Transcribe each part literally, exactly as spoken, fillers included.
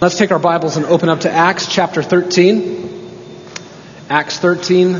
Let's take our Bibles and open up to Acts chapter thirteen. Acts thirteen.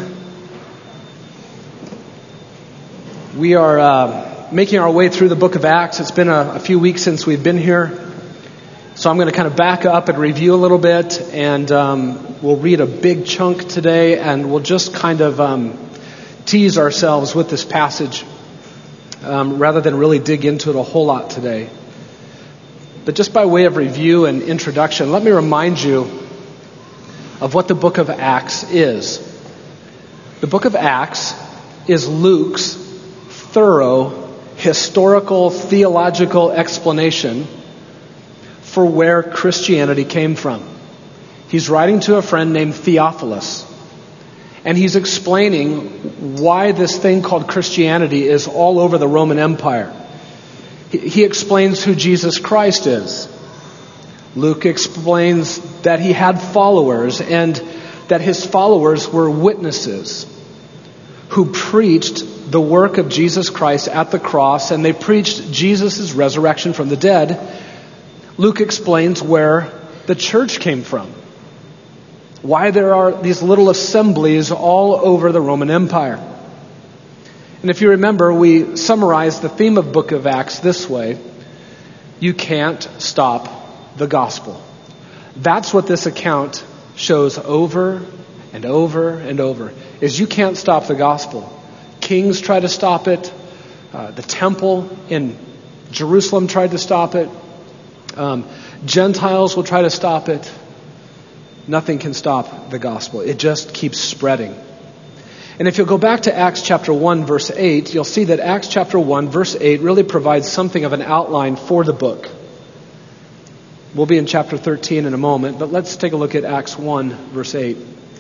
We are uh, making our way through the book of Acts. It's been a, a few weeks since we've been here. So I'm going to kind of back up and review a little bit, and um, we'll read a big chunk today, and we'll just kind of um, tease ourselves with this passage um, rather than really dig into it a whole lot today. But just by way of review and introduction, let me remind you of what the book of Acts is. The book of Acts is Luke's thorough historical theological explanation for where Christianity came from. He's writing to a friend named Theophilus, and he's explaining why this thing called Christianity is all over the Roman Empire. He explains who Jesus Christ is. Luke explains that he had followers and that his followers were witnesses who preached the work of Jesus Christ at the cross, and they preached Jesus' resurrection from the dead. Luke explains where the church came from, why there are these little assemblies all over the Roman Empire. And if you remember, we summarized the theme of book of Acts this way: you can't stop the gospel. That's what this account shows over and over and over, is you can't stop the gospel. Kings try to stop it. Uh, the temple in Jerusalem tried to stop it. Um, Gentiles will try to stop it. Nothing can stop the gospel. It just keeps spreading. And if you'll go back to Acts chapter one, verse eight, you'll see that Acts chapter one, verse eight really provides something of an outline for the book. We'll be in chapter thirteen in a moment, but let's take a look at Acts one, verse eight.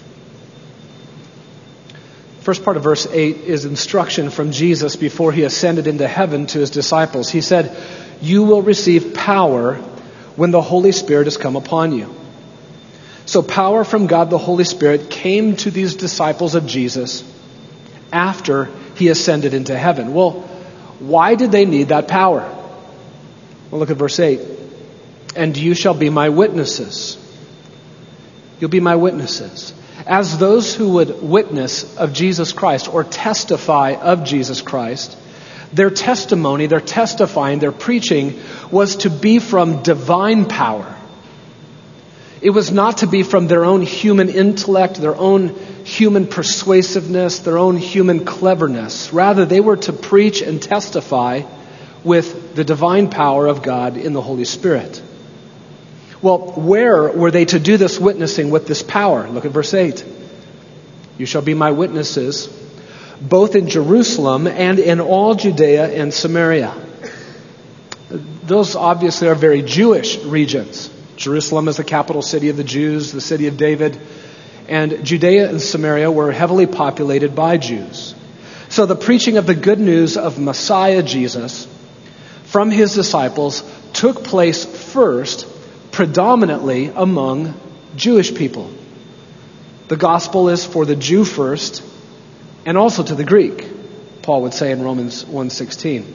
First part of verse eight is instruction from Jesus before he ascended into heaven to his disciples. He said, "You will receive power when the Holy Spirit has come upon you." So power from God the Holy Spirit came to these disciples of Jesus after he ascended into heaven. Well, why did they need that power? Well, look at verse eight. "And you shall be my witnesses." You'll be my witnesses. As those who would witness of Jesus Christ or testify of Jesus Christ, their testimony, their testifying, their preaching was to be from divine power. It was not to be from their own human intellect, their own human persuasiveness, their own human cleverness. Rather, they were to preach and testify with the divine power of God in the Holy Spirit. Well, where were they to do this witnessing with this power? Look at verse eight. "You shall be my witnesses, both in Jerusalem and in all Judea and Samaria." Those obviously are very Jewish regions. Jerusalem is the capital city of the Jews, the city of David, and Judea and Samaria were heavily populated by Jews. So the preaching of the good news of Messiah Jesus from his disciples took place first, predominantly among Jewish people. The gospel is for the Jew first, and also to the Greek, Paul would say in Romans one sixteen.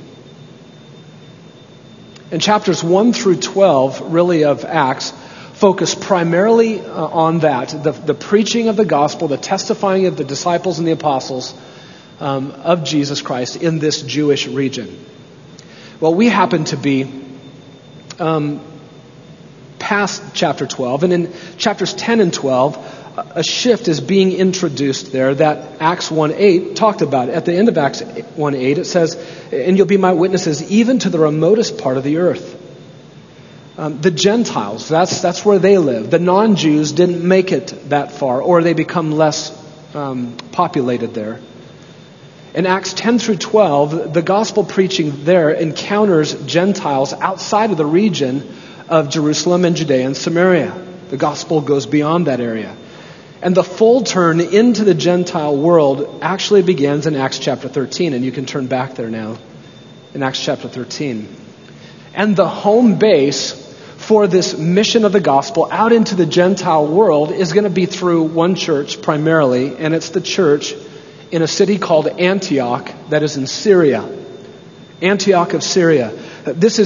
And chapters one through twelve, really, of Acts, focus primarily uh, on that, the, the preaching of the gospel, the testifying of the disciples and the apostles um, of Jesus Christ in this Jewish region. Well, we happen to be um, past chapter twelve, and in chapters ten and twelve, a shift is being introduced there that Acts one eight talked about. At the end of Acts one eight, it says, "And you'll be my witnesses even to the remotest part of the earth." Um, the Gentiles, that's that's where they live. The non-Jews didn't make it that far, or they become less um, populated there. In Acts ten through twelve, the gospel preaching there encounters Gentiles outside of the region of Jerusalem and Judea and Samaria. The gospel goes beyond that area. And the full turn into the Gentile world actually begins in Acts chapter thirteen. And you can turn back there now in Acts chapter thirteen. And the home base for this mission of the gospel out into the Gentile world is going to be through one church primarily. And it's the church in a city called Antioch that is in Syria. Antioch of Syria. This is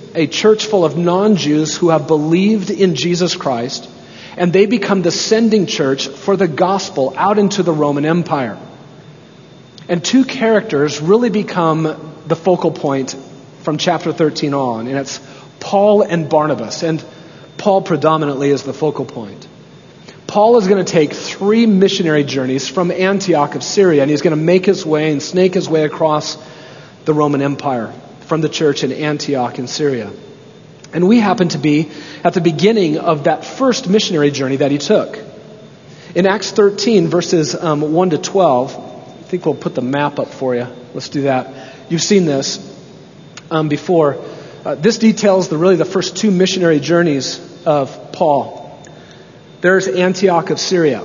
a church full of non-Jews who have believed in Jesus Christ, and they become the sending church for the gospel out into the Roman Empire. And two characters really become the focal point from chapter thirteen on, and it's Paul and Barnabas, and Paul predominantly is the focal point. Paul is going to take three missionary journeys from Antioch of Syria, and he's going to make his way and snake his way across the Roman Empire from the church in Antioch in Syria. And we happen to be at the beginning of that first missionary journey that he took. In Acts thirteen, verses um, one to twelve, I think we'll put the map up for you. Let's do that. You've seen this um, before. Uh, this details the really the first two missionary journeys of Paul. There's Antioch of Syria.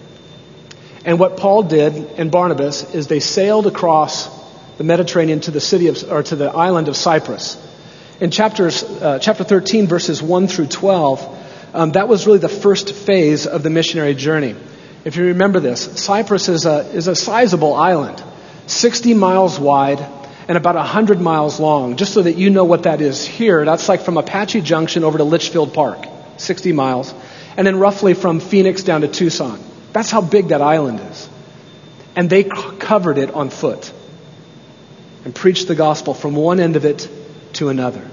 And what Paul did and Barnabas is they sailed across the Mediterranean to the city of, or to the island of Cyprus. In chapters, uh, chapter thirteen, verses one through twelve, um, that was really the first phase of the missionary journey. If you remember this, Cyprus is a, is a sizable island, sixty miles wide and about one hundred miles long. Just so that you know what that is here, that's like from Apache Junction over to Litchfield Park, sixty miles. And then roughly from Phoenix down to Tucson. That's how big that island is. And they c- covered it on foot and preached the gospel from one end of it to another.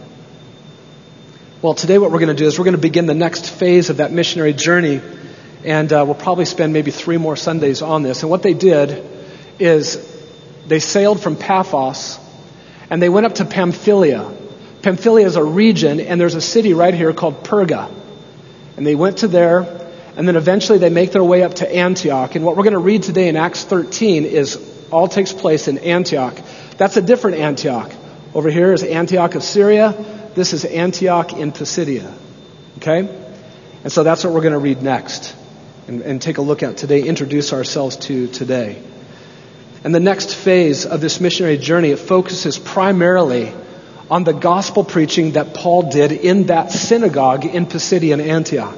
Well, today what we're going to do is we're going to begin the next phase of that missionary journey, and uh, we'll probably spend maybe three more Sundays on this. And what they did is they sailed from Paphos and they went up to Pamphylia. Pamphylia is a region, and there's a city right here called Perga. And they went to there, and then eventually they make their way up to Antioch. And what we're going to read today in Acts thirteen is all takes place in Antioch. That's a different Antioch. Over here is Antioch of Syria. This is Antioch in Pisidia. Okay? And so that's what we're going to read next and, and take a look at today, introduce ourselves to today. And the next phase of this missionary journey, it focuses primarily on the gospel preaching that Paul did in that synagogue in Pisidian Antioch.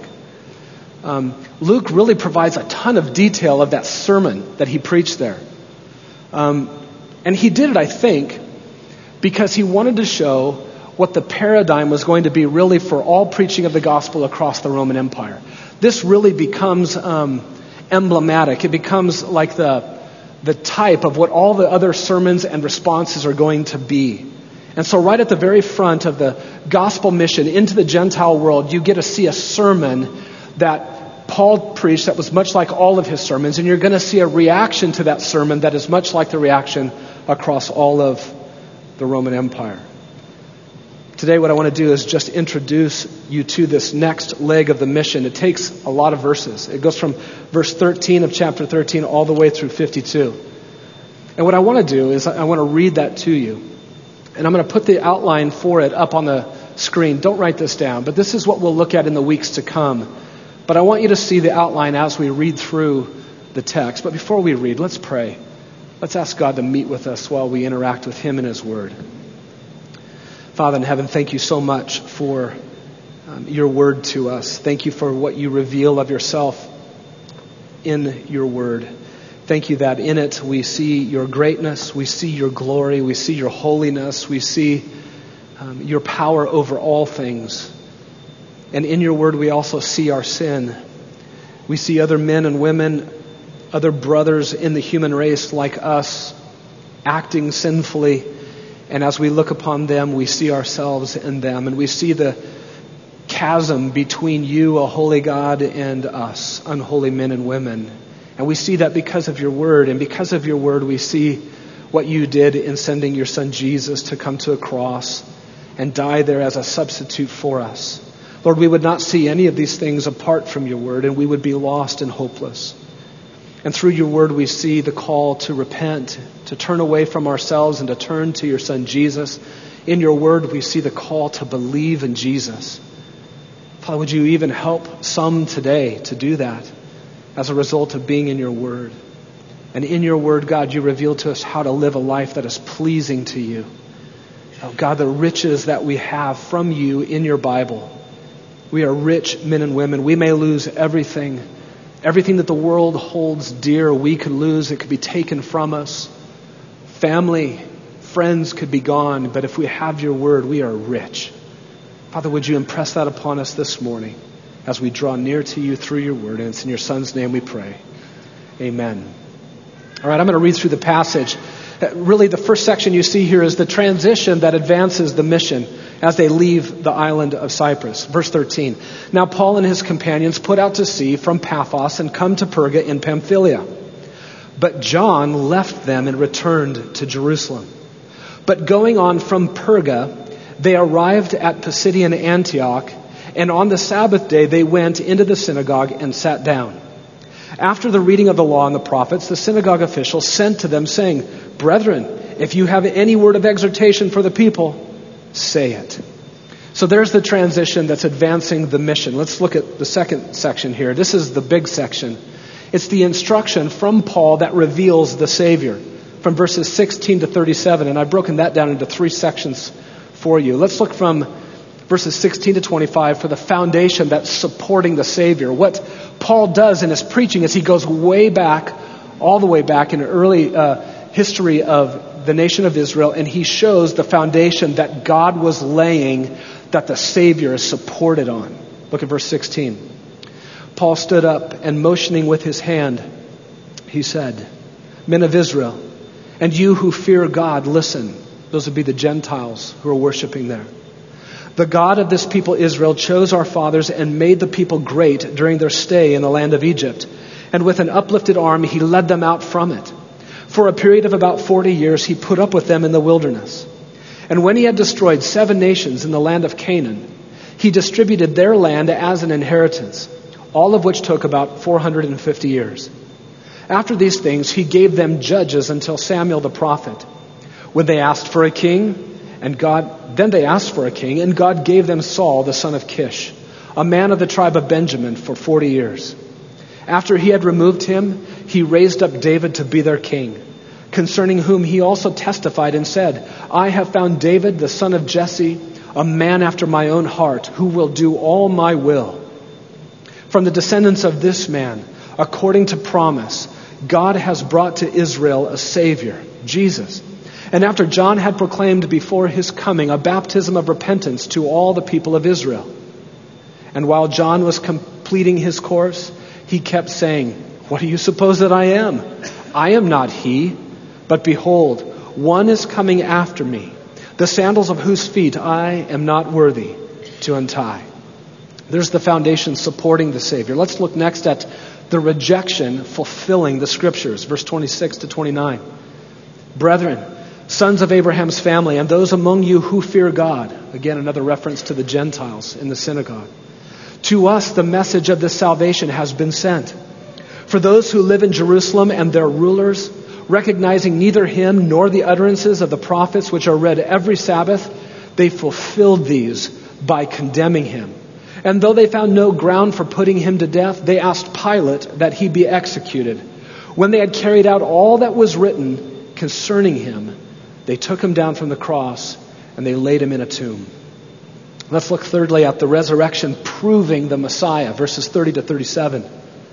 Um, Luke really provides a ton of detail of that sermon that he preached there. Um, and he did it, I think, because he wanted to show what the paradigm was going to be really for all preaching of the gospel across the Roman Empire. This really becomes um, emblematic. It becomes like the, the type of what all the other sermons and responses are going to be. And so right at the very front of the gospel mission into the Gentile world, you get to see a sermon that Paul preached that was much like all of his sermons. And you're going to see a reaction to that sermon that is much like the reaction across all of the Roman Empire. Today what I want to do is just introduce you to this next leg of the mission. It takes a lot of verses. It goes from verse thirteen of chapter thirteen all the way through fifty-two. And what I want to do is I want to read that to you. And I'm going to put the outline for it up on the screen. Don't write this down, but this is what we'll look at in the weeks to come. But I want you to see the outline as we read through the text. But before we read, let's pray. Let's ask God to meet with us while we interact with Him and His Word. Father in heaven, thank you so much for um, your Word to us. Thank you for what you reveal of yourself in your Word. Thank you that in it we see your greatness, we see your glory, we see your holiness, we see um, your power over all things. And in your word we also see our sin. We see other men and women, other brothers in the human race like us, acting sinfully. And as we look upon them, we see ourselves in them. And we see the chasm between you, a holy God, and us, unholy men and women. And we see that because of your word. And because of your word, we see what you did in sending your son Jesus to come to a cross and die there as a substitute for us. Lord, we would not see any of these things apart from your word, and we would be lost and hopeless. And through your word, we see the call to repent, to turn away from ourselves and to turn to your son Jesus. In your word, we see the call to believe in Jesus. Father, would you even help some today to do that as a result of being in your word? And in your word, God, you reveal to us how to live a life that is pleasing to you. Oh, God, the riches that we have from you in your Bible. We are rich men and women. We may lose everything. Everything that the world holds dear, we could lose. It could be taken from us. Family, friends could be gone. But if we have your word, we are rich. Father, would you impress that upon us this morning as we draw near to you through your word? And it's in your Son's name we pray. Amen. All right, I'm going to read through the passage. Really, the first section you see here is the transition that advances the mission as they leave the island of Cyprus. Verse thirteen. Now Paul and his companions put out to sea from Paphos and come to Perga in Pamphylia. But John left them and returned to Jerusalem. But going on from Perga, they arrived at Pisidian Antioch, and on the Sabbath day they went into the synagogue and sat down. After the reading of the law and the prophets, the synagogue officials sent to them, saying, Brethren, if you have any word of exhortation for the people, say it. So there's the transition that's advancing the mission. Let's look at the second section here. This is the big section. It's the instruction from Paul that reveals the Savior, from verses sixteen to thirty-seven. And I've broken that down into three sections for you. Let's look from verses sixteen to twenty-five for the foundation that's supporting the Savior. What Paul does in his preaching is he goes way back, all the way back in early uh, history of the nation of Israel, and he shows the foundation that God was laying that the Savior is supported on. Look at verse sixteen. Paul stood up and motioning with his hand, he said, Men of Israel, and you who fear God, listen. Those would be the Gentiles who are worshiping there. The God of this people Israel chose our fathers and made the people great during their stay in the land of Egypt. And with an uplifted arm, he led them out from it. For a period of about forty years, he put up with them in the wilderness. And when he had destroyed seven nations in the land of Canaan, he distributed their land as an inheritance, all of which took about four hundred fifty years. After these things, he gave them judges until Samuel the prophet. When they asked for a king, and God, then they asked for a king, and God gave them Saul, the son of Kish, a man of the tribe of Benjamin, for forty years. After he had removed him, he raised up David to be their king, concerning whom he also testified and said, I have found David, the son of Jesse, a man after my own heart, who will do all my will. From the descendants of this man, according to promise, God has brought to Israel a Savior, Jesus. And after John had proclaimed before his coming a baptism of repentance to all the people of Israel. And while John was completing his course, he kept saying, What do you suppose that I am? I am not he, but behold, one is coming after me, the sandals of whose feet I am not worthy to untie. There's the foundation supporting the Savior. Let's look next at the rejection fulfilling the Scriptures. Verse twenty-six to twenty-nine. Brethren, sons of Abraham's family, and those among you who fear God. Again, another reference to the Gentiles in the synagogue. To us the message of this salvation has been sent. For those who live in Jerusalem and their rulers, recognizing neither him nor the utterances of the prophets which are read every Sabbath, they fulfilled these by condemning him. And though they found no ground for putting him to death, they asked Pilate that he be executed. When they had carried out all that was written concerning him, they took him down from the cross and they laid him in a tomb. Let's look thirdly at the resurrection proving the Messiah, verses thirty to thirty-seven.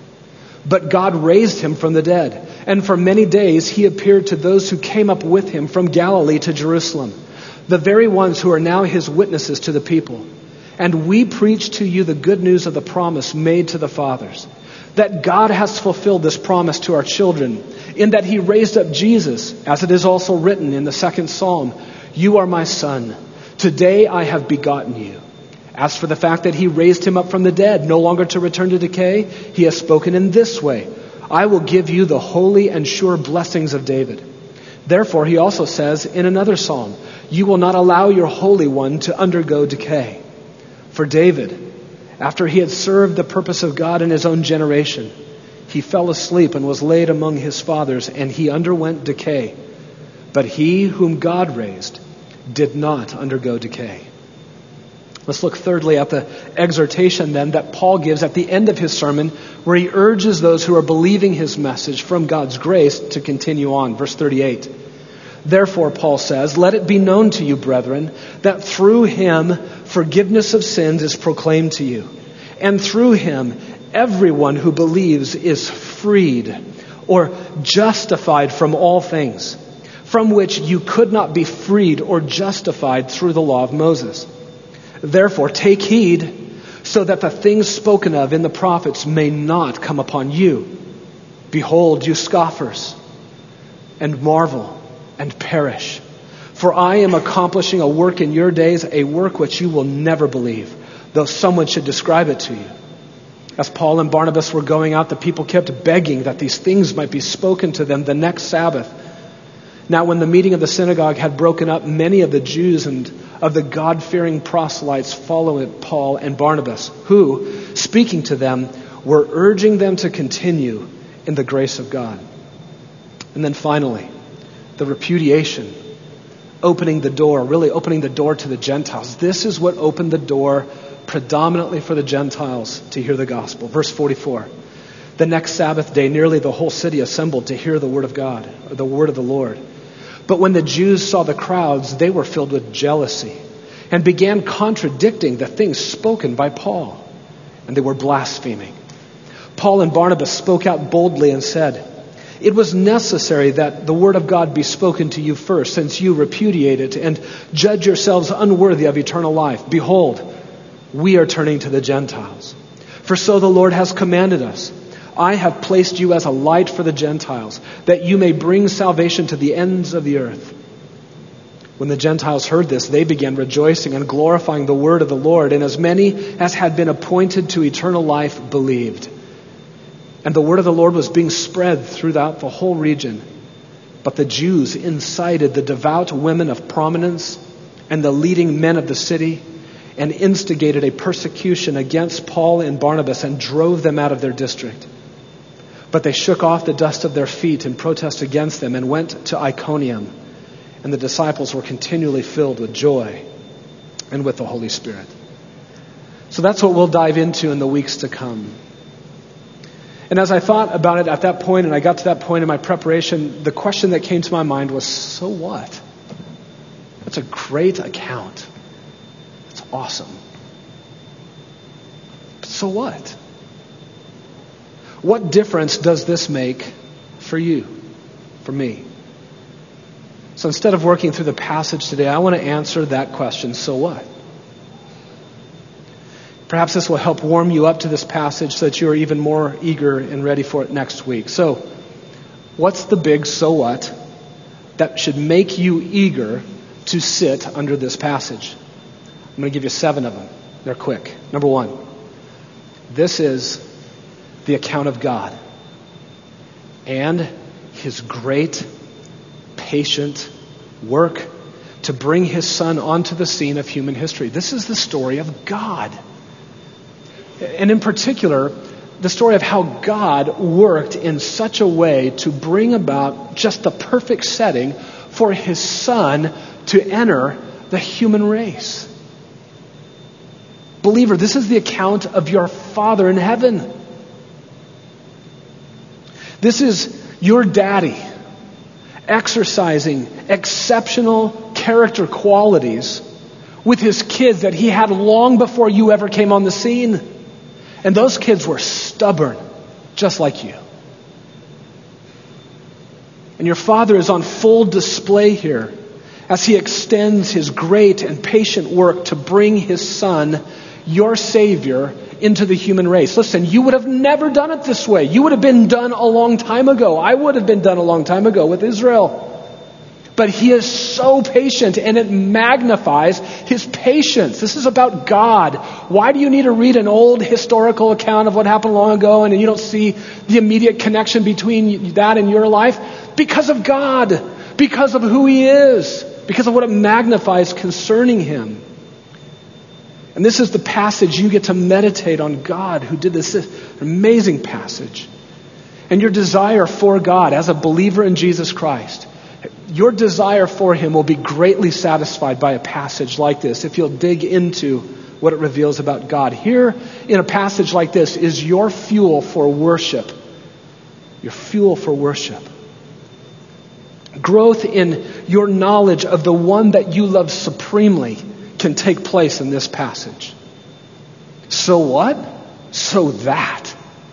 But God raised him from the dead, and for many days he appeared to those who came up with him from Galilee to Jerusalem, the very ones who are now his witnesses to the people. And we preach to you the good news of the promise made to the fathers, that God has fulfilled this promise to our children, in that he raised up Jesus, as it is also written in the second psalm, You are my son, today I have begotten you. As for the fact that he raised him up from the dead, no longer to return to decay, he has spoken in this way, I will give you the holy and sure blessings of David. Therefore, he also says in another psalm, You will not allow your Holy One to undergo decay. For David, after he had served the purpose of God in his own generation, he fell asleep and was laid among his fathers, and he underwent decay. But he whom God raised did not undergo decay. Let's look thirdly at the exhortation then that Paul gives at the end of his sermon, where he urges those who are believing his message from God's grace to continue on. Verse thirty-eight. Therefore, Paul says, Let it be known to you, brethren, that through him forgiveness of sins is proclaimed to you. And through him, everyone who believes is freed or justified from all things, from which you could not be freed or justified through the law of Moses. Therefore, take heed so that the things spoken of in the prophets may not come upon you. Behold, you scoffers, and marvel and perish. For I am accomplishing a work in your days, a work which you will never believe, though someone should describe it to you. As Paul and Barnabas were going out, the people kept begging that these things might be spoken to them the next Sabbath. Now when the meeting of the synagogue had broken up, many of the Jews and of the God-fearing proselytes followed Paul and Barnabas, who, speaking to them, were urging them to continue in the grace of God. And then finally, the repudiation, opening the door, really opening the door to the Gentiles. This is what opened the door predominantly for the Gentiles to hear the gospel. Verse forty-four. The next Sabbath day, nearly the whole city assembled to hear the word of God, or the word of the Lord. But when the Jews saw the crowds, they were filled with jealousy and began contradicting the things spoken by Paul. And they were blaspheming. Paul and Barnabas spoke out boldly and said, "It was necessary that the word of God be spoken to you first, since you repudiate it and judge yourselves unworthy of eternal life. Behold, we are turning to the Gentiles. For so the Lord has commanded us. I have placed you as a light for the Gentiles, that you may bring salvation to the ends of the earth." When the Gentiles heard this, they began rejoicing and glorifying the word of the Lord, and as many as had been appointed to eternal life believed. And the word of the Lord was being spread throughout the whole region. But the Jews incited the devout women of prominence and the leading men of the city, and instigated a persecution against Paul and Barnabas and drove them out of their district. But they shook off the dust of their feet in protest against them and went to Iconium. And the disciples were continually filled with joy and with the Holy Spirit. So that's what we'll dive into in the weeks to come. And as I thought about it at that point, and I got to that point in my preparation, the question that came to my mind was, so what? That's a great account. It's awesome. But so what? What difference does this make for you, for me? So instead of working through the passage today, I want to answer that question, so what? Perhaps this will help warm you up to this passage so that you are even more eager and ready for it next week. So, what's the big so what that should make you eager to sit under this passage? I'm going to give you seven of them. They're quick. Number one, this is the account of God and His great, patient work to bring His Son onto the scene of human history. This is the story of God. And in particular, the story of how God worked in such a way to bring about just the perfect setting for His Son to enter the human race. Believer, this is the account of your Father in heaven. This is your daddy exercising exceptional character qualities with his kids that he had long before you ever came on the scene. And those kids were stubborn, just like you. And your Father is on full display here as He extends His great and patient work to bring His Son, your Savior, into the human race. Listen, you would have never done it this way. You would have been done a long time ago. I would have been done a long time ago with Israel. But He is so patient, and it magnifies His patience. This is about God. Why do you need to read an old historical account of what happened long ago and you don't see the immediate connection between that and your life? Because of God. Because of who He is. Because of what it magnifies concerning Him. And this is the passage you get to meditate on God who did this, this amazing passage. And your desire for God as a believer in Jesus Christ, your desire for Him will be greatly satisfied by a passage like this if you'll dig into what it reveals about God. Here in a passage like this is your fuel for worship. Your fuel for worship. Growth in your knowledge of the one that you love supremely can take place in this passage. So what? So that.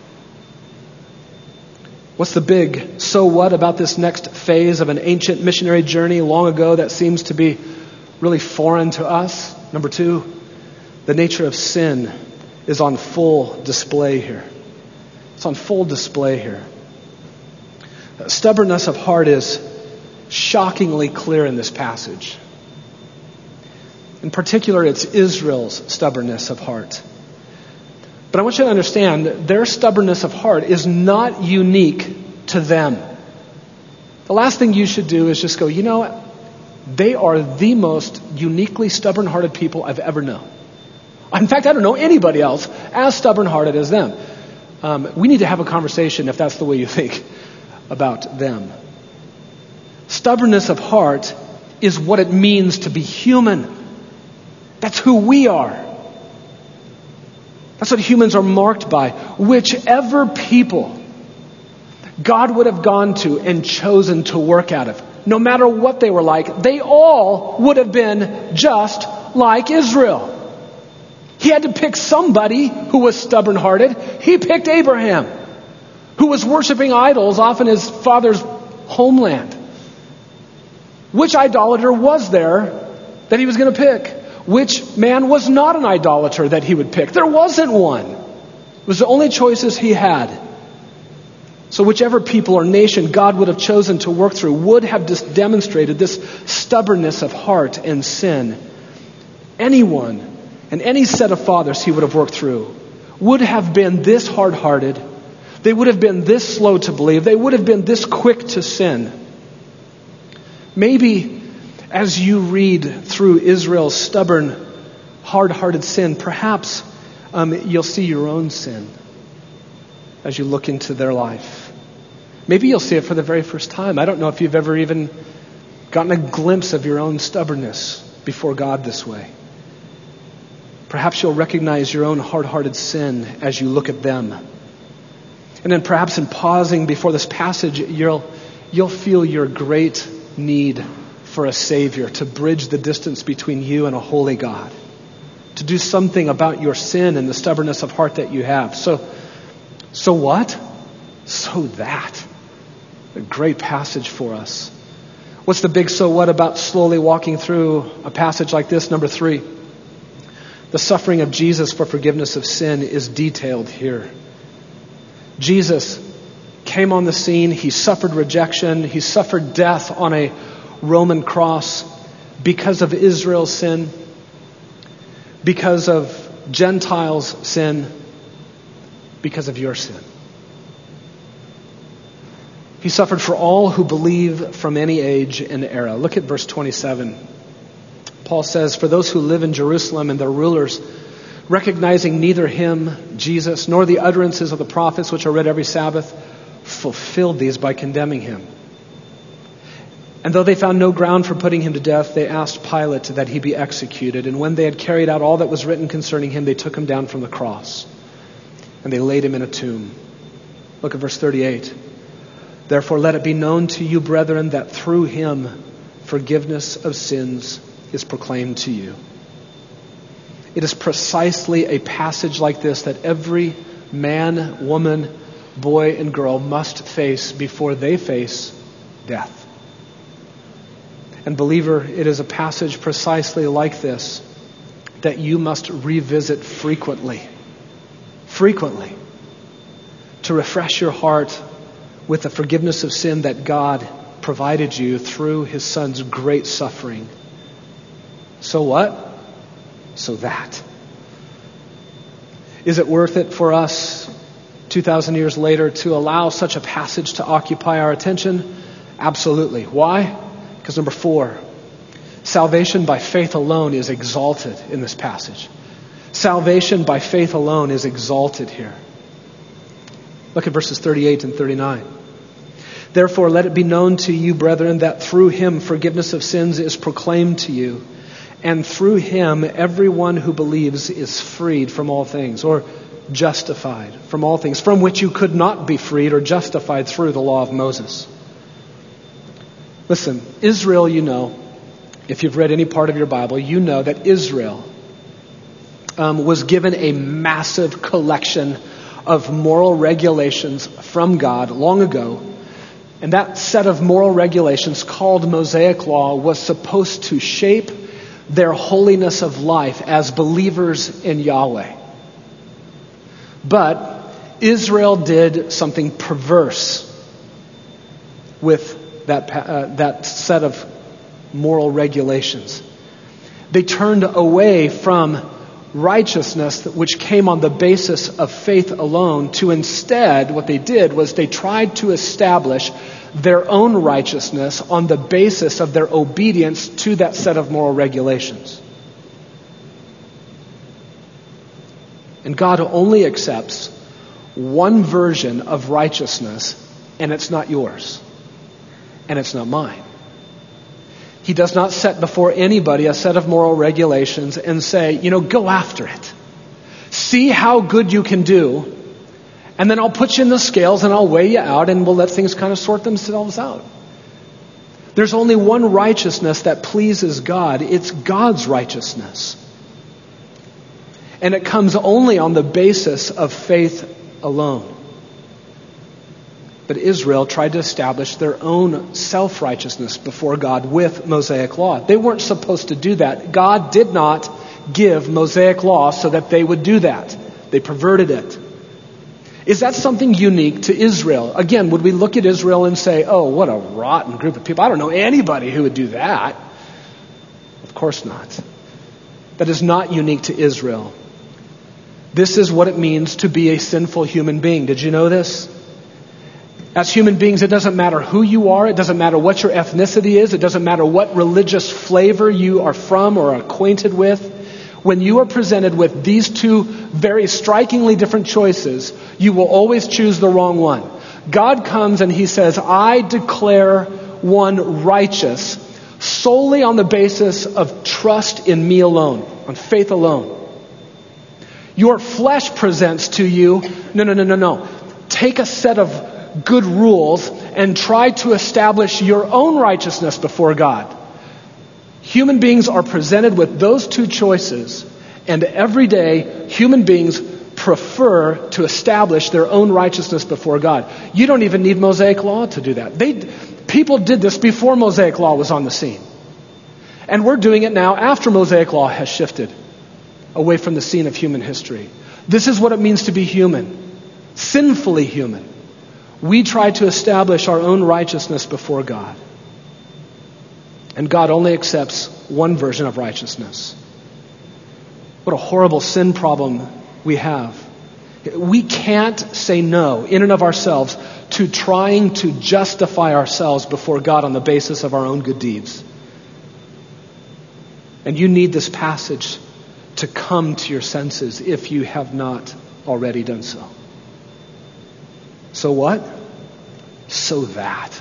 What's the big so what about this next phase of an ancient missionary journey long ago that seems to be really foreign to us? Number two, The nature of sin is on full display here. It's on full display here. Stubbornness of heart is shockingly clear in this passage. In particular, it's Israel's stubbornness of heart. But I want you to understand that their stubbornness of heart is not unique to them. The last thing you should do is just go, you know what? They are the most uniquely stubborn-hearted people I've ever known. In fact, I don't know anybody else as stubborn-hearted as them. Um, we need to have a conversation if that's the way you think about them. Stubbornness of heart is what it means to be human. That's who we are. That's what humans are marked by. Whichever people God would have gone to and chosen to work out of, no matter what they were like, they all would have been just like Israel. He had to pick somebody who was stubborn-hearted. He picked Abraham, who was worshiping idols off in his father's homeland. Which idolater was there that he was going to pick? Which man was not an idolater that he would pick? There wasn't one. It was the only choices he had. So whichever people or nation God would have chosen to work through would have just demonstrated this stubbornness of heart and sin. Anyone and any set of fathers he would have worked through would have been this hard-hearted. They would have been this slow to believe. They would have been this quick to sin. Maybe as you read through Israel's stubborn, hard-hearted sin, perhaps um, you'll see your own sin as you look into their life. Maybe you'll see it for the very first time. I don't know if you've ever even gotten a glimpse of your own stubbornness before God this way. Perhaps you'll recognize your own hard-hearted sin as you look at them. And then perhaps in pausing before this passage, you'll, you'll feel your great need for a Savior to bridge the distance between you and a holy God, to do something about your sin and the stubbornness of heart that you have. So, so what? So that. A great passage for us. What's the big so what about slowly walking through a passage like this? Number three, the suffering of Jesus for forgiveness of sin is detailed here. Jesus came on the scene. He suffered rejection. He suffered death on a Roman cross because of Israel's sin, because of Gentiles' sin, because of your sin. He suffered for all who believe from any age and era. Look at verse twenty-seven. Paul says, "For those who live in Jerusalem and their rulers, recognizing neither him, Jesus, nor the utterances of the prophets which are read every Sabbath, fulfilled these by condemning him. And though they found no ground for putting him to death, they asked Pilate that he be executed. And when they had carried out all that was written concerning him, they took him down from the cross, and they laid him in a tomb." Look at verse thirty-eight. "Therefore let it be known to you, brethren, that through him forgiveness of sins is proclaimed to you." It is precisely a passage like this that every man, woman, boy, and girl must face before they face death. And believer, it is a passage precisely like this that you must revisit frequently. Frequently. To refresh your heart with the forgiveness of sin that God provided you through his Son's great suffering. So what? So that. Is it worth it for us two thousand years later to allow such a passage to occupy our attention? Absolutely. Why? Because number four, salvation by faith alone is exalted in this passage. Salvation by faith alone is exalted here. Look at verses thirty-eight and thirty-nine. "Therefore let it be known to you, brethren, that through him forgiveness of sins is proclaimed to you. And through him everyone who believes is freed from all things," or justified from all things, "from which you could not be freed or justified through the law of Moses." Listen, Israel, you know, if you've read any part of your Bible, you know that Israel um, was given a massive collection of moral regulations from God long ago. And that set of moral regulations called Mosaic Law was supposed to shape their holiness of life as believers in Yahweh. But Israel did something perverse with that, uh, that set of moral regulations. They turned away from righteousness which came on the basis of faith alone to instead, what they did was they tried to establish their own righteousness on the basis of their obedience to that set of moral regulations. And God only accepts one version of righteousness, and it's not yours, and it's not mine. He does not set before anybody a set of moral regulations and say, you know, go after it. See how good you can do, and then I'll put you in the scales and I'll weigh you out and we'll let things kind of sort themselves out. There's only one righteousness that pleases God. It's God's righteousness. And it comes only on the basis of faith alone. But Israel tried to establish their own self-righteousness before God with Mosaic law. They weren't supposed to do that. God did not give Mosaic law so that they would do that. They perverted it. Is that something unique to Israel? Again, would we look at Israel and say, oh, what a rotten group of people. I don't know anybody who would do that. Of course not. That is not unique to Israel. This is what it means to be a sinful human being. Did you know this? As human beings, it doesn't matter who you are. It doesn't matter what your ethnicity is. It doesn't matter what religious flavor you are from or are acquainted with. When you are presented with these two very strikingly different choices, you will always choose the wrong one. God comes and He says, I declare one righteous solely on the basis of trust in me alone, on faith alone. Your flesh presents to you, no, no, no, no, no. Take a set of good rules and try to establish your own righteousness before God. Human beings are presented with those two choices, and every day human beings prefer to establish their own righteousness before God. You don't even need Mosaic law to do that. They, people did this before Mosaic law was on the scene. And we're doing it now after Mosaic law has shifted away from the scene of human history. This is what it means to be human, sinfully human. We try to establish our own righteousness before God. And God only accepts one version of righteousness. What a horrible sin problem we have. We can't say no in and of ourselves to trying to justify ourselves before God on the basis of our own good deeds. And you need this passage to come to your senses if you have not already done so. So what? So that.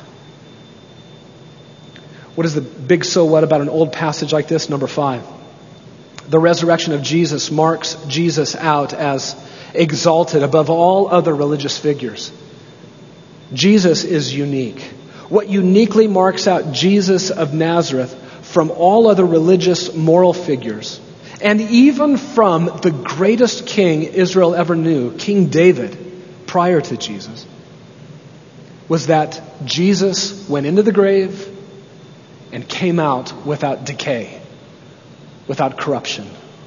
What is the big so what about an old passage like this? Number five. The resurrection of Jesus marks Jesus out as exalted above all other religious figures. Jesus is unique. What uniquely marks out Jesus of Nazareth from all other religious moral figures, and even from the greatest king Israel ever knew, King David, prior to Jesus, was that Jesus went into the grave and came out without decay, without corruption.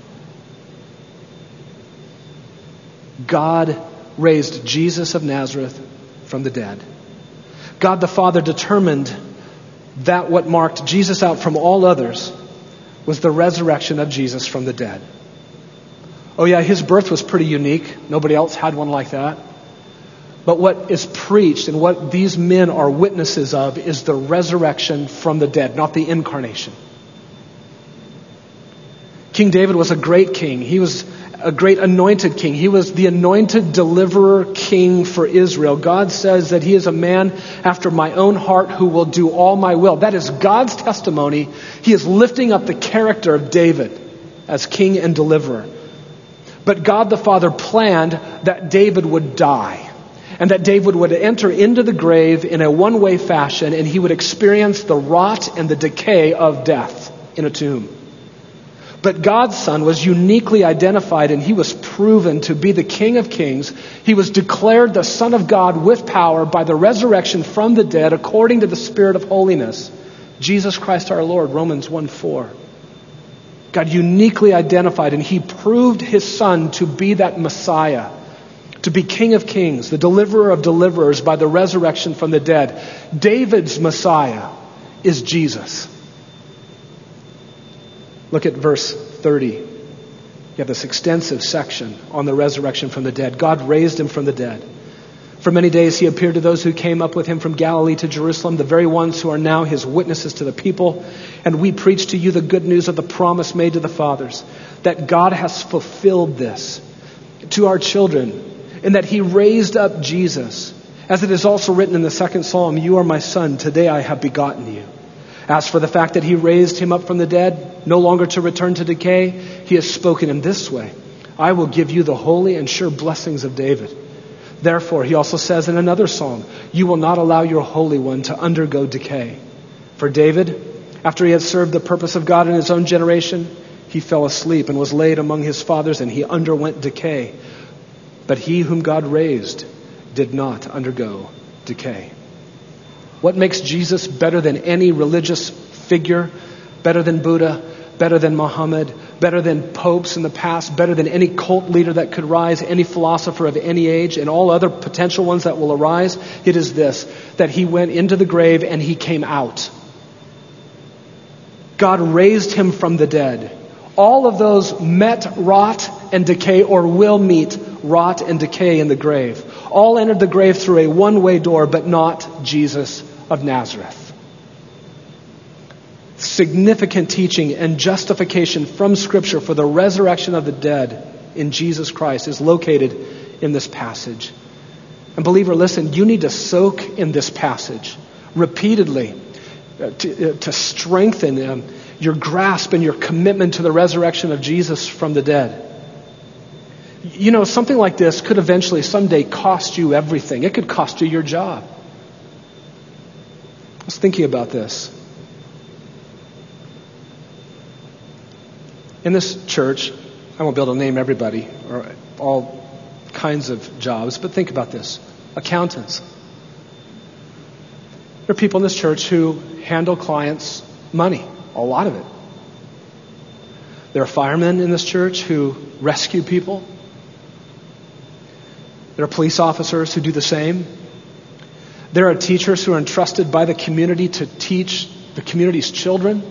God raised Jesus of Nazareth from the dead. God the Father determined that what marked Jesus out from all others was the resurrection of Jesus from the dead. Oh yeah, his birth was pretty unique. Nobody else had one like that. But what is preached and what these men are witnesses of is the resurrection from the dead, not the incarnation. King David was a great king. He was a great anointed king. He was the anointed deliverer king for Israel. God says that he is a man after my own heart who will do all my will. That is God's testimony. He is lifting up the character of David as king and deliverer. But God the Father planned that David would die. And that David would enter into the grave in a one-way fashion, and he would experience the rot and the decay of death in a tomb. But God's Son was uniquely identified, and he was proven to be the King of Kings. He was declared the Son of God with power by the resurrection from the dead according to the Spirit of holiness. Jesus Christ our Lord, Romans one four. God uniquely identified, and he proved his son to be that Messiah, to be King of Kings, the deliverer of deliverers by the resurrection from the dead. David's Messiah is Jesus. Look at verse thirty. You have this extensive section on the resurrection from the dead. God raised him from the dead. For many days he appeared to those who came up with him from Galilee to Jerusalem, the very ones who are now his witnesses to the people. And we preach to you the good news of the promise made to the fathers, that God has fulfilled this to our children, and that he raised up Jesus. As it is also written in the second psalm, you are my son, today I have begotten you. As for the fact that he raised him up from the dead, no longer to return to decay, he has spoken in this way, I will give you the holy and sure blessings of David. Therefore, he also says in another psalm, you will not allow your Holy One to undergo decay. For David, after he had served the purpose of God in his own generation, he fell asleep and was laid among his fathers, and he underwent decay. But he whom God raised did not undergo decay. What makes Jesus better than any religious figure, better than Buddha, better than Muhammad, better than popes in the past, better than any cult leader that could rise, any philosopher of any age, and all other potential ones that will arise? It is this, that he went into the grave and he came out. God raised him from the dead. All of those met rot and decay, or will meet rot and decay in the grave. All entered the grave through a one-way door, but not Jesus of Nazareth. Significant teaching and justification from Scripture for the resurrection of the dead in Jesus Christ is located in this passage. And believer, listen, you need to soak in this passage repeatedly to, to strengthen um, your grasp and your commitment to the resurrection of Jesus from the dead. You know, something like this could eventually someday cost you everything. It could cost you your job. I was thinking about this. In this church, I won't be able to name everybody or all kinds of jobs, but think about this. Accountants. There are people in this church who handle clients' money, a lot of it. There are firemen in this church who rescue people. There are police officers who do the same. There are teachers who are entrusted by the community to teach the community's children.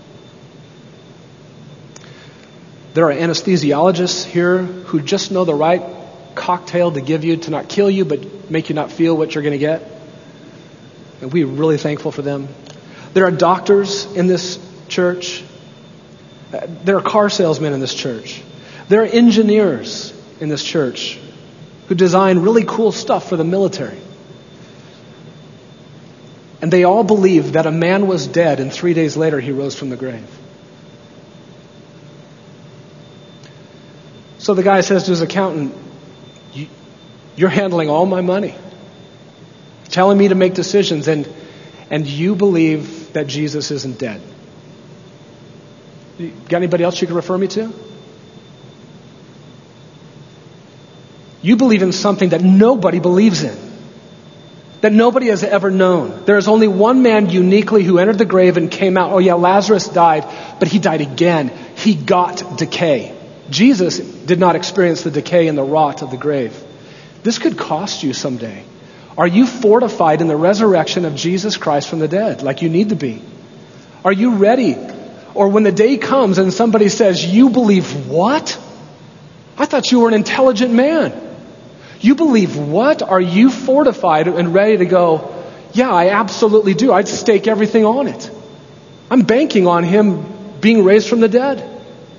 There are anesthesiologists here who just know the right cocktail to give you to not kill you, but make you not feel what you're going to get. And we're really thankful for them. There are doctors in this church. There are car salesmen in this church. There are engineers in this church who design really cool stuff for the military. And they all believe that a man was dead and three days later he rose from the grave. So the guy says to his accountant, you're handling all my money, telling me to make decisions, and and you believe that Jesus isn't dead. Got anybody else you can refer me to? You believe in something that nobody believes in, that nobody has ever known. There is only one man uniquely who entered the grave and came out. Oh yeah, Lazarus died, but he died again. He got decay. Jesus did not experience the decay and the rot of the grave. This could cost you someday. Are you fortified in the resurrection of Jesus Christ from the dead, like you need to be? Are you ready? Or when the day comes and somebody says, you believe what? I thought you were an intelligent man. You believe what? Are you fortified and ready to go, yeah, I absolutely do. I'd stake everything on it. I'm banking on him being raised from the dead.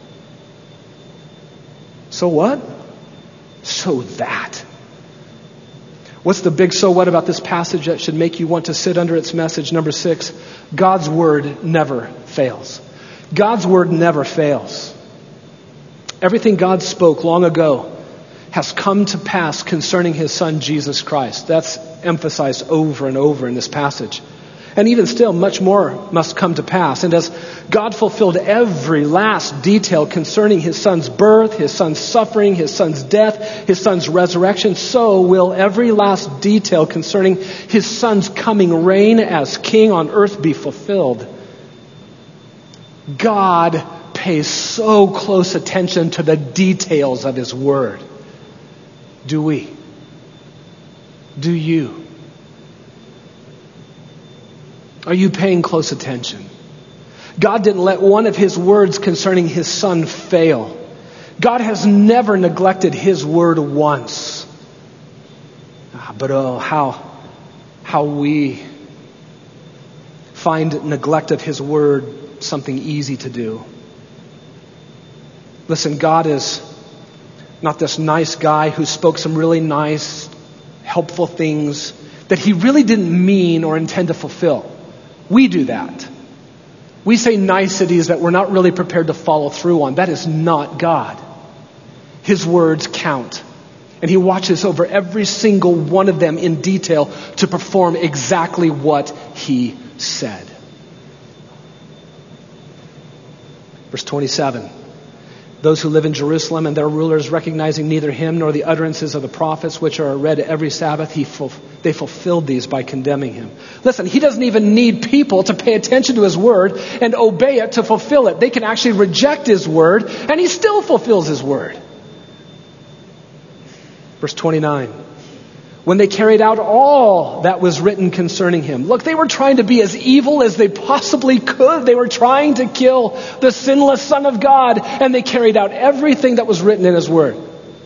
So what? So that. What's the big so what about this passage that should make you want to sit under its message? Number six, God's word never fails. God's word never fails. Everything God spoke long ago has come to pass concerning his son, Jesus Christ. That's emphasized over and over in this passage. And even still, much more must come to pass. And as God fulfilled every last detail concerning his son's birth, his son's suffering, his son's death, his son's resurrection, so will every last detail concerning his son's coming reign as king on earth be fulfilled. God pays so close attention to the details of his word. Do we? Do you? Are you paying close attention? God didn't let one of his words concerning his son fail. God has never neglected his word once. Ah, but oh, how, how we find neglect of his word something easy to do. Listen, God is not this nice guy who spoke some really nice, helpful things that he really didn't mean or intend to fulfill. We do that. We say niceties that we're not really prepared to follow through on. That is not God. His words count. And he watches over every single one of them in detail to perform exactly what he said. Verse twenty-seven. Those who live in Jerusalem and their rulers, recognizing neither him nor the utterances of the prophets, which are read every Sabbath, he ful- they fulfilled these by condemning him. Listen, he doesn't even need people to pay attention to his word and obey it to fulfill it. They can actually reject his word, and he still fulfills his word. Verse twenty-nine. When they carried out all that was written concerning him. Look, they were trying to be as evil as they possibly could. They were trying to kill the sinless Son of God, and they carried out everything that was written in his word.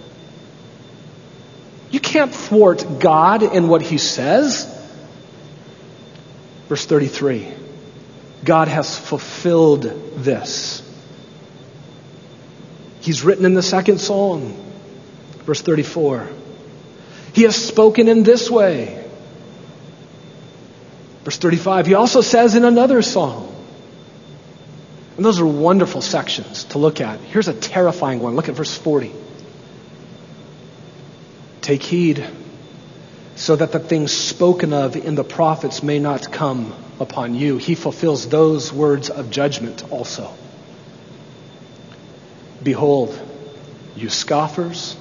You can't thwart God in what he says. Verse thirty-three. God has fulfilled this. He's written in the second psalm. Verse thirty-four. He has spoken in this way. Verse thirty-five, he also says in another psalm. And those are wonderful sections to look at. Here's a terrifying one. Look at verse forty. Take heed so that the things spoken of in the prophets may not come upon you. He fulfills those words of judgment also. Behold, you scoffers,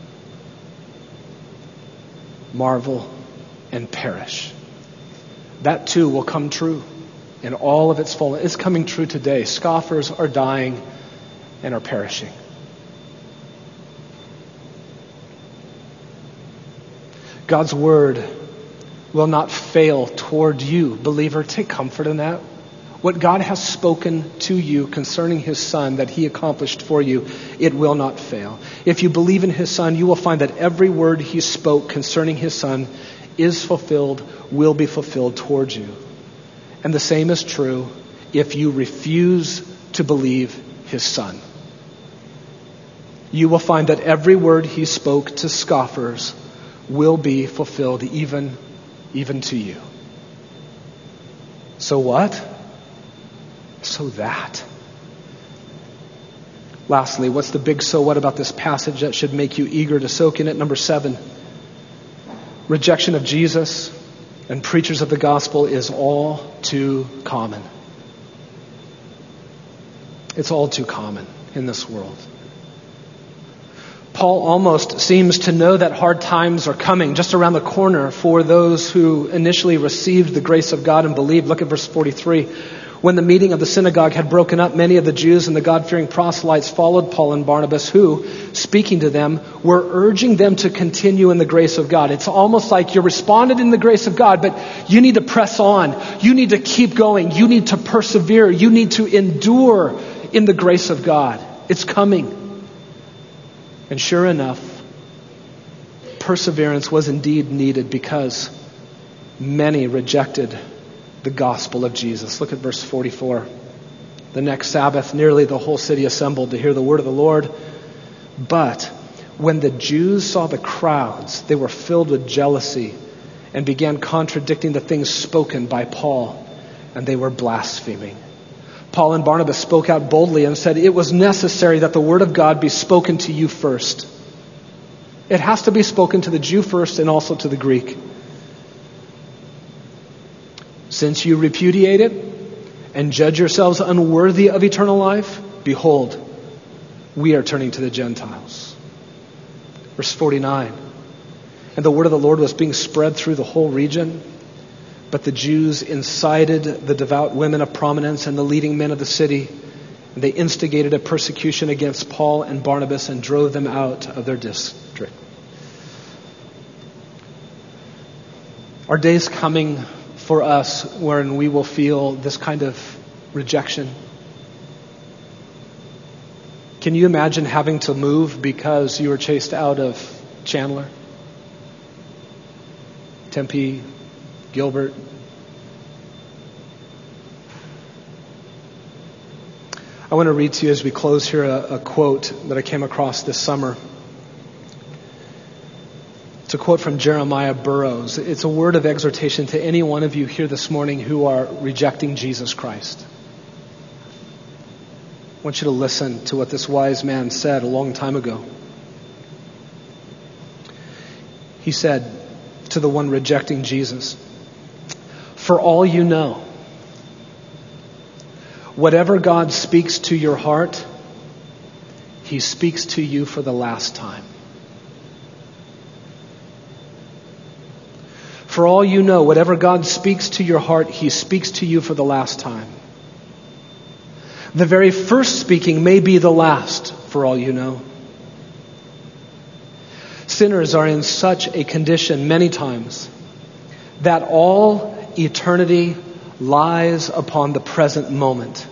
marvel and perish. That too will come true in all of its fullness. It's coming true today. Scoffers are dying and are perishing. God's word will not fail toward you, believer. Take comfort in that. What God has spoken to you concerning his Son that he accomplished for you, it will not fail. If you believe in his Son, you will find that every word he spoke concerning his Son is fulfilled, will be fulfilled towards you. And the same is true if you refuse to believe his Son. You will find that every word he spoke to scoffers will be fulfilled even, even to you. So what? So that. Lastly, what's the big so what about this passage that should make you eager to soak in it? Number seven, rejection of Jesus and preachers of the gospel is all too common. It's all too common in this world. Paul almost seems to know that hard times are coming just around the corner for those who initially received the grace of God and believed. Look at verse forty-three. When the meeting of the synagogue had broken up, many of the Jews and the God-fearing proselytes followed Paul and Barnabas, who, speaking to them, were urging them to continue in the grace of God. It's almost like you're responded in the grace of God, but you need to press on. You need to keep going. You need to persevere. You need to endure in the grace of God. It's coming. And sure enough, perseverance was indeed needed because many rejected the gospel of Jesus. Look at verse forty-four. The next Sabbath, nearly the whole city assembled to hear the word of the Lord. But when the Jews saw the crowds, they were filled with jealousy and began contradicting the things spoken by Paul, and they were blaspheming. Paul and Barnabas spoke out boldly and said, it was necessary that the word of God be spoken to you first. It has to be spoken to the Jew first and also to the Greek. Since you repudiate it and judge yourselves unworthy of eternal life, behold, we are turning to the Gentiles. Verse forty-nine. And the word of the Lord was being spread through the whole region, but the Jews incited the devout women of prominence and the leading men of the city, They instigated a persecution against Paul and Barnabas and drove them out of their district. Are days coming for us wherein we will feel this kind of rejection? Can you imagine having to move because you were chased out of Chandler, Tempe, Gilbert? I want to read to you as we close here a, a quote that I came across this summer. It's a quote from Jeremiah Burroughs. It's a word of exhortation to any one of you here this morning who are rejecting Jesus Christ. I want you to listen to what this wise man said a long time ago. He said to the one rejecting Jesus, "For all you know, whatever God speaks to your heart, He speaks to you for the last time. For all you know, whatever God speaks to your heart, He speaks to you for the last time. The very first speaking may be the last, for all you know. Sinners are in such a condition many times that all eternity lies upon the present moment.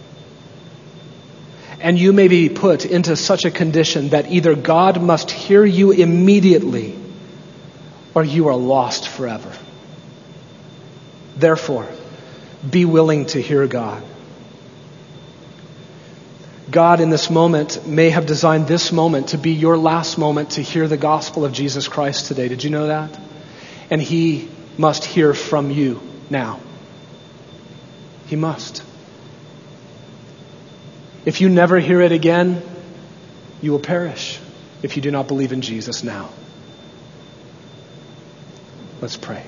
And you may be put into such a condition that either God must hear you immediately or you are lost forever. Therefore, be willing to hear God. God in this moment may have designed this moment to be your last moment to hear the gospel of Jesus Christ today. Did you know that? And He must hear from you now. He must. If you never hear it again, you will perish if you do not believe in Jesus now. Let's pray.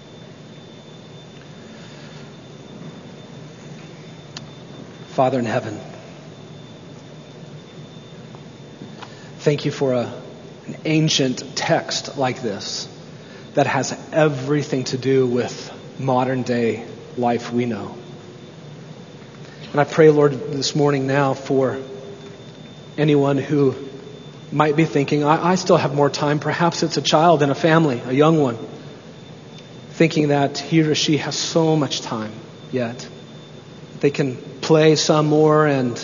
Father in heaven, thank you for a, an ancient text like this that has everything to do with modern day life we know. And I pray, Lord, this morning now for anyone who might be thinking, I, I still have more time. Perhaps it's a child in a family, a young one, thinking that he or she has so much time yet. They can play some more and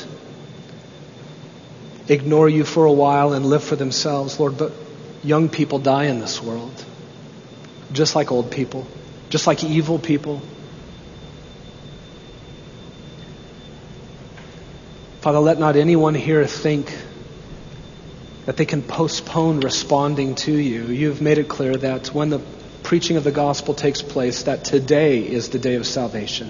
ignore you for a while and live for themselves, Lord. But young people die in this world, just like old people, just like evil people. Father, let not anyone here think that they can postpone responding to you. You've made it clear that when the preaching of the gospel takes place, that today is the day of salvation.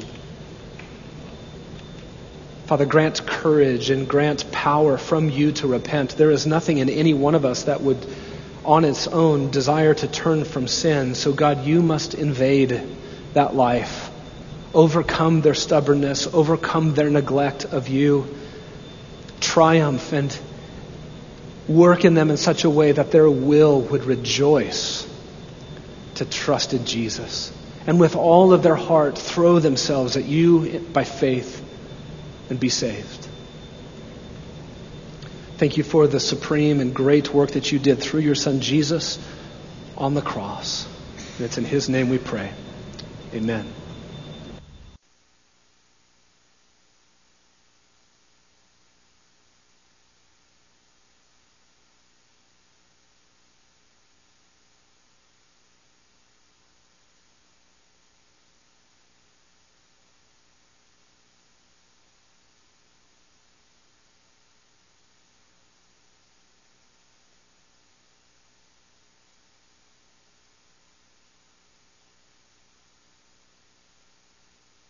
Father, grant courage and grant power from you to repent. There is nothing in any one of us that would, on its own, desire to turn from sin. So God, you must invade that life, overcome their stubbornness, overcome their neglect of you, triumph and work in them in such a way that their will would rejoice to trust in Jesus. And with all of their heart, throw themselves at you by faith and be saved. Thank you for the supreme and great work that you did through your Son Jesus on the cross. And it's in His name we pray. Amen.